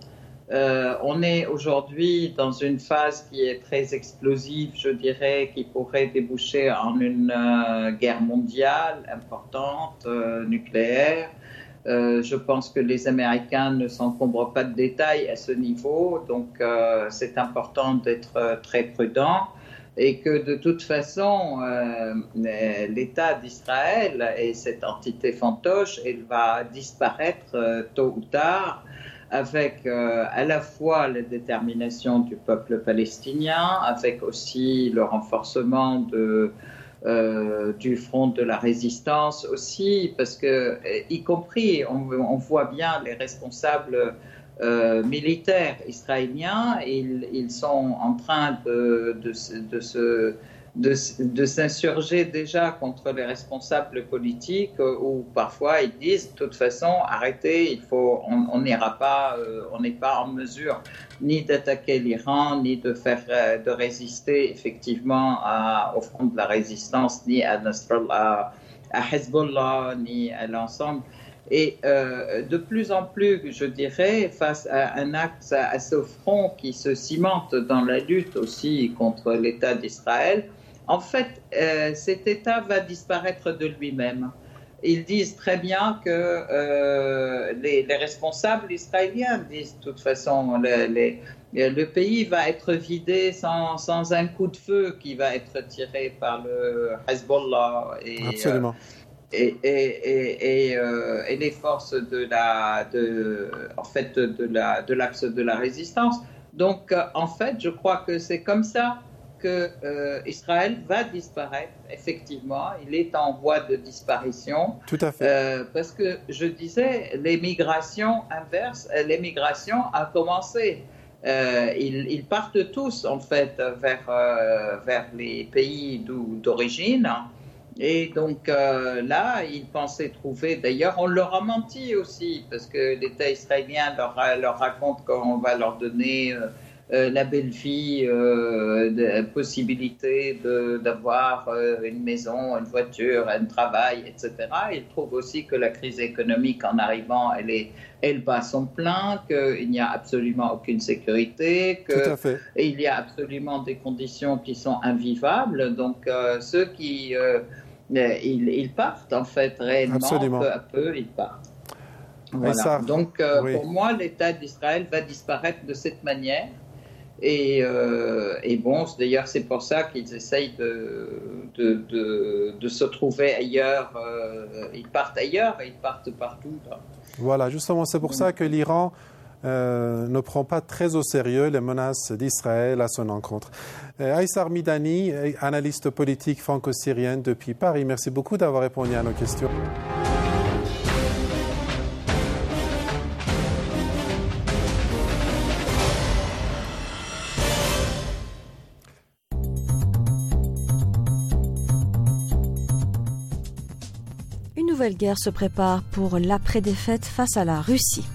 Euh, on est aujourd'hui dans une phase qui est très explosive, je dirais, qui pourrait déboucher en une euh, guerre mondiale importante, euh, nucléaire. Euh, je pense que les Américains ne s'encombrent pas de détails à ce niveau, donc euh, c'est important d'être euh, très prudent et que de toute façon, euh, l'État d'Israël et cette entité fantoche, elle va disparaître euh, tôt ou tard, avec euh, à la fois la détermination du peuple palestinien, avec aussi le renforcement de, euh, du front de la résistance aussi, parce que, y compris, on, on voit bien les responsables euh, militaires israéliens, ils, ils sont en train de, de, de se... de, de s'insurger déjà contre les responsables politiques euh, où parfois ils disent de toute façon arrêtez, il faut, on n'ira pas, euh, on n'est pas en mesure ni d'attaquer l'Iran ni de faire euh, de résister effectivement à, au front de la résistance ni à Nasrallah, à Hezbollah ni à l'ensemble. Et euh, de plus en plus, je dirais, face à un axe, à, à ce front qui se cimente dans la lutte aussi contre l'État d'Israël, en fait, euh, cet État va disparaître de lui-même. Ils disent très bien que euh, les, les responsables israéliens disent de toute façon les, les, le pays va être vidé sans, sans un coup de feu qui va être tiré par le Hezbollah et, Absolument. Euh, et, et, et, et, euh, et les forces de la, de, en fait, de la, de l'axe de la résistance. Donc, euh, en fait, je crois que c'est comme ça que euh, Israël va disparaître, effectivement, il est en voie de disparition. Tout à fait. Euh, parce que, je disais, l'émigration inverse, l'émigration a commencé. Euh, ils, ils partent tous, en fait, vers, euh, vers les pays d'origine. Et donc euh, là, ils pensaient trouver, d'ailleurs, on leur a menti aussi, parce que l'État israélien leur, leur raconte qu'on va leur donner... Euh, Euh, la belle vie, euh, la possibilité de, d'avoir euh, une maison, une voiture, un travail, et cetera. Ils trouvent aussi que la crise économique en arrivant, elle, est, elle bat son plein, qu'il n'y a absolument aucune sécurité, qu'il y a absolument des conditions qui sont invivables. Donc euh, ceux qui euh, ils, ils partent en fait réellement, absolument. Peu à peu, ils partent. Voilà. Ça, Donc euh, oui. Pour moi, l'État d'Israël va disparaître de cette manière. Et, euh, et bon, d'ailleurs, c'est pour ça qu'ils essayent de, de, de, de se trouver ailleurs. Euh, ils partent ailleurs et ils partent partout. Là. Voilà, justement, c'est pour ça que l'Iran euh, ne prend pas très au sérieux les menaces d'Israël à son encontre. Euh, Aïssar Midani, analyste politique franco-syrienne depuis Paris, merci beaucoup d'avoir répondu à nos questions. Une nouvelle guerre se prépare pour l'après-défaite face à la Russie.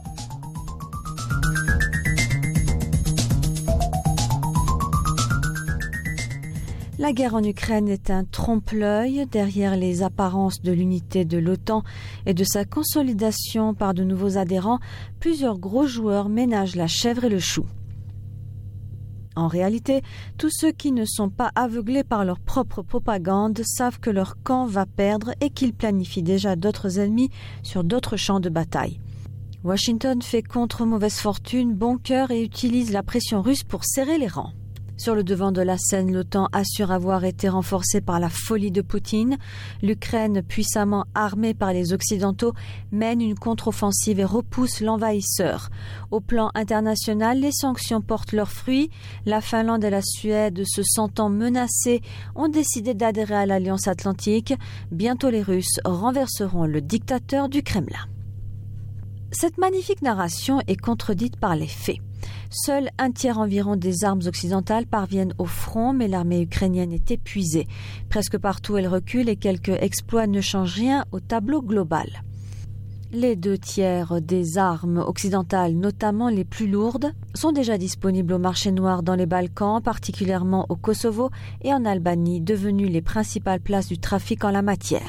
La guerre en Ukraine est un trompe-l'œil. Derrière les apparences de l'unité de l'OTAN et de sa consolidation par de nouveaux adhérents, plusieurs gros joueurs ménagent la chèvre et le chou. En réalité, tous ceux qui ne sont pas aveuglés par leur propre propagande savent que leur camp va perdre et qu'ils planifient déjà d'autres ennemis sur d'autres champs de bataille. Washington fait contre mauvaise fortune bon cœur et utilise la pression russe pour serrer les rangs. Sur le devant de la scène, l'OTAN assure avoir été renforcée par la folie de Poutine. L'Ukraine, puissamment armée par les Occidentaux, mène une contre-offensive et repousse l'envahisseur. Au plan international, les sanctions portent leurs fruits. La Finlande et la Suède, se sentant menacées, ont décidé d'adhérer à l'Alliance Atlantique. Bientôt, les Russes renverseront le dictateur du Kremlin. Cette magnifique narration est contredite par les faits. Seul un tiers environ des armes occidentales parviennent au front, mais l'armée ukrainienne est épuisée. Presque partout, elle recule et quelques exploits ne changent rien au tableau global. Les deux tiers des armes occidentales, notamment les plus lourdes, sont déjà disponibles au marché noir dans les Balkans, particulièrement au Kosovo et en Albanie, devenues les principales places du trafic en la matière.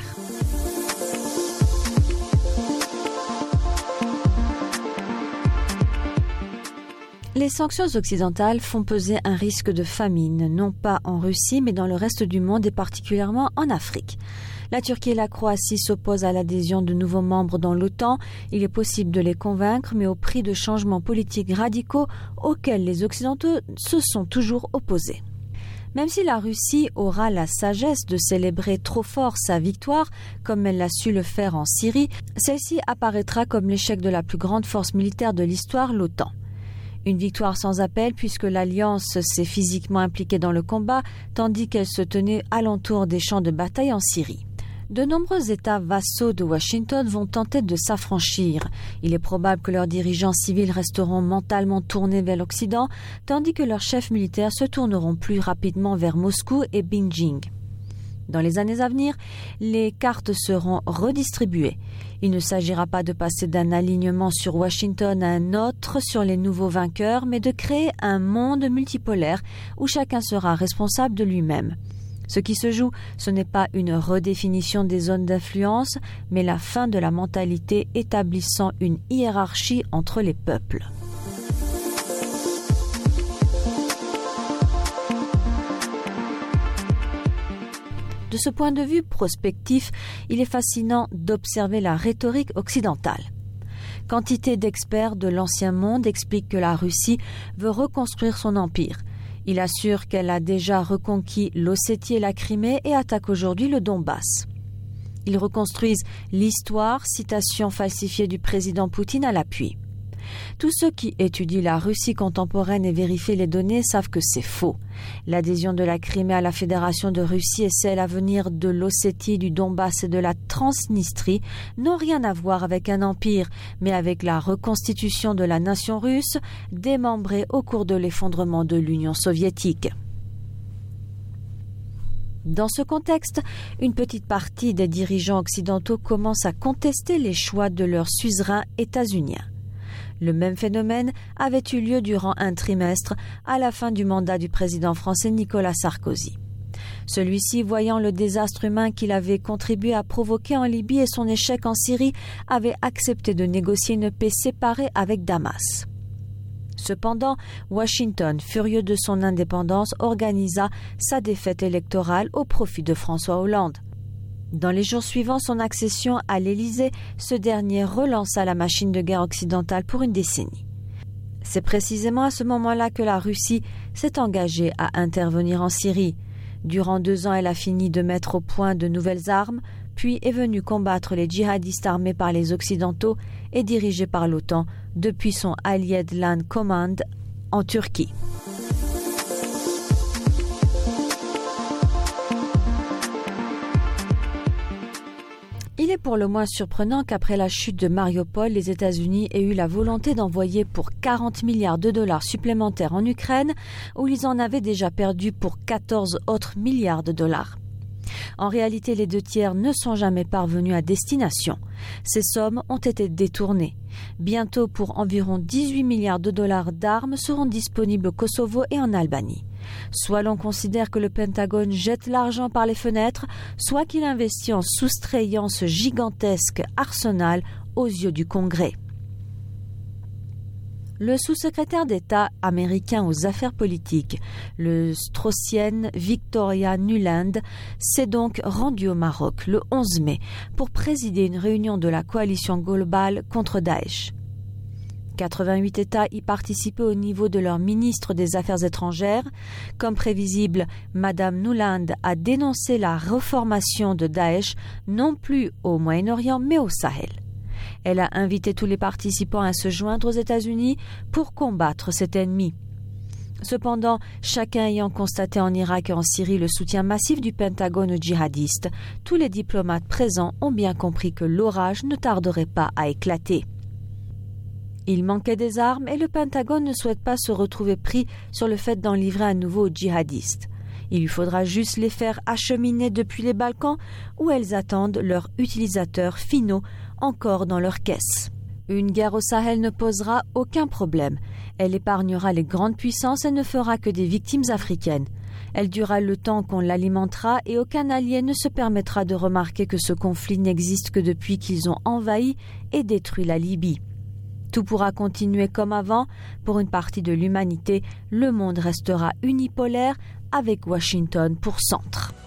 Les sanctions occidentales font peser un risque de famine, non pas en Russie, mais dans le reste du monde et particulièrement en Afrique. La Turquie et la Croatie s'opposent à l'adhésion de nouveaux membres dans l'OTAN. Il est possible de les convaincre, mais au prix de changements politiques radicaux auxquels les Occidentaux se sont toujours opposés. Même si la Russie aura la sagesse de célébrer trop fort sa victoire, comme elle l'a su le faire en Syrie, celle-ci apparaîtra comme l'échec de la plus grande force militaire de l'histoire, l'OTAN. Une victoire sans appel puisque l'Alliance s'est physiquement impliquée dans le combat, tandis qu'elle se tenait alentour des champs de bataille en Syrie. De nombreux États vassaux de Washington vont tenter de s'affranchir. Il est probable que leurs dirigeants civils resteront mentalement tournés vers l'Occident, tandis que leurs chefs militaires se tourneront plus rapidement vers Moscou et Beijing. Dans les années à venir, les cartes seront redistribuées. Il ne s'agira pas de passer d'un alignement sur Washington à un autre sur les nouveaux vainqueurs, mais de créer un monde multipolaire où chacun sera responsable de lui-même. Ce qui se joue, ce n'est pas une redéfinition des zones d'influence, mais la fin de la mentalité établissant une hiérarchie entre les peuples. De ce point de vue prospectif, il est fascinant d'observer la rhétorique occidentale. Quantité d'experts de l'ancien monde expliquent que la Russie veut reconstruire son empire. Il assure qu'elle a déjà reconquis l'Ossétie et la Crimée et attaque aujourd'hui le Donbass. Ils reconstruisent l'histoire, citation falsifiée du président Poutine à l'appui. Tous ceux qui étudient la Russie contemporaine et vérifient les données savent que c'est faux. L'adhésion de la Crimée à la Fédération de Russie et celle à venir de l'Ossétie, du Donbass et de la Transnistrie n'ont rien à voir avec un empire, mais avec la reconstitution de la nation russe, démembrée au cours de l'effondrement de l'Union soviétique. Dans ce contexte, une petite partie des dirigeants occidentaux commence à contester les choix de leurs suzerains états-uniens. Le même phénomène avait eu lieu durant un trimestre à la fin du mandat du président français Nicolas Sarkozy. Celui-ci, voyant le désastre humain qu'il avait contribué à provoquer en Libye et son échec en Syrie, avait accepté de négocier une paix séparée avec Damas. Cependant, Washington, furieux de son indépendance, organisa sa défaite électorale au profit de François Hollande. Dans les jours suivant son accession à l'Élysée, ce dernier relança la machine de guerre occidentale pour une décennie. C'est précisément à ce moment-là que la Russie s'est engagée à intervenir en Syrie. Durant deux ans, elle a fini de mettre au point de nouvelles armes, puis est venue combattre les djihadistes armés par les Occidentaux et dirigés par l'OTAN depuis son Allied Land Command en Turquie. Il est pour le moins surprenant qu'après la chute de Mariupol, les États-Unis aient eu la volonté d'envoyer pour quarante milliards de dollars supplémentaires en Ukraine, où ils en avaient déjà perdu pour quatorze autres milliards de dollars. En réalité, les deux tiers ne sont jamais parvenus à destination. Ces sommes ont été détournées. Bientôt, pour environ dix-huit milliards de dollars d'armes seront disponibles au Kosovo et en Albanie. Soit l'on considère que le Pentagone jette l'argent par les fenêtres, soit qu'il investit en soustrayant ce gigantesque arsenal aux yeux du Congrès. Le sous-secrétaire d'État américain aux affaires politiques, le Straussienne Victoria Nuland, s'est donc rendu au Maroc le onze mai pour présider une réunion de la coalition globale contre Daesh. quatre-vingt-huit États y participaient au niveau de leur ministre des Affaires étrangères. Comme prévisible, Madame Nuland a dénoncé la reformation de Daesh non plus au Moyen-Orient mais au Sahel. Elle a invité tous les participants à se joindre aux États-Unis pour combattre cet ennemi. Cependant, chacun ayant constaté en Irak et en Syrie le soutien massif du Pentagone aux djihadistes, tous les diplomates présents ont bien compris que l'orage ne tarderait pas à éclater. Il manquait des armes et le Pentagone ne souhaite pas se retrouver pris sur le fait d'en livrer à nouveau aux djihadistes. Il lui faudra juste les faire acheminer depuis les Balkans où elles attendent leurs utilisateurs finaux encore dans leurs caisses. Une guerre au Sahel ne posera aucun problème. Elle épargnera les grandes puissances et ne fera que des victimes africaines. Elle durera le temps qu'on l'alimentera et aucun allié ne se permettra de remarquer que ce conflit n'existe que depuis qu'ils ont envahi et détruit la Libye. Tout pourra continuer comme avant. Pour une partie de l'humanité, le monde restera unipolaire avec Washington pour centre.